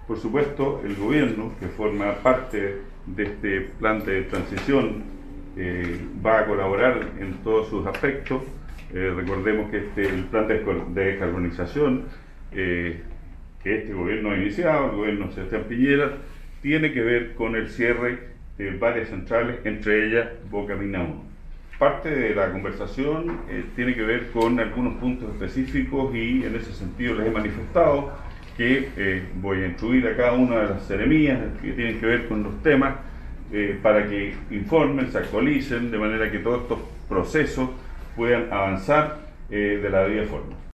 Por supuesto, el gobierno, que forma parte de este plan de transición, va a colaborar en todos sus aspectos. Recordemos que el plan de descarbonización que este gobierno ha iniciado, el gobierno de Sebastián Piñera, tiene que ver con el cierre de varias centrales, entre ellas Boca Mina 1. Parte de la conversación tiene que ver con algunos puntos específicos y en ese sentido les he manifestado que voy a instruir a cada una de las seremías que tienen que ver con los temas para que informen, se actualicen, de manera que todos estos procesos puedan avanzar de la debida forma.